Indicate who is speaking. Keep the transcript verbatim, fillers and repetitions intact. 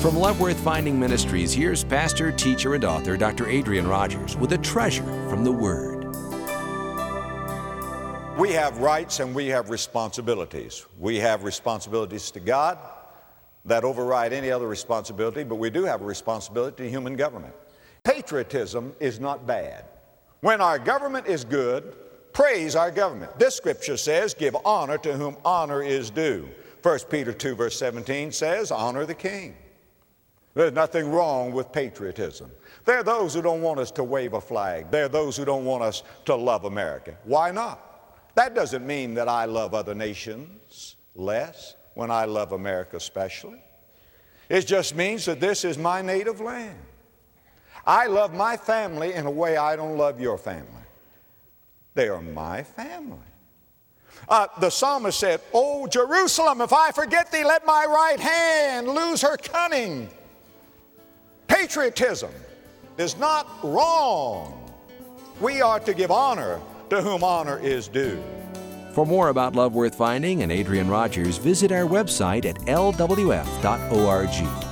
Speaker 1: From Love Worth Finding Ministries, here's pastor, teacher, and author Doctor Adrian Rogers with a treasure from the Word.
Speaker 2: We have rights and we have responsibilities. We have responsibilities to God that override any other responsibility, but we do have a responsibility to human government. Patriotism is not bad. When our government is good, praise our government. This scripture says, give honor to whom honor is due. First Peter two verse seventeen says, honor the king. There's nothing wrong with patriotism. There are those who don't want us to wave a flag. There are those who don't want us to love America. Why not? That doesn't mean that I love other nations less when I love America especially. It just means that this is my native land. I love my family in a way I don't love your family. They are my family. Uh, the psalmist said, "O Jerusalem, if I forget thee, let my right hand lose her cunning." Patriotism is not wrong. We are to give honor to whom honor is due.
Speaker 1: For more about Love Worth Finding and Adrian Rogers, visit our website at L W F dot org.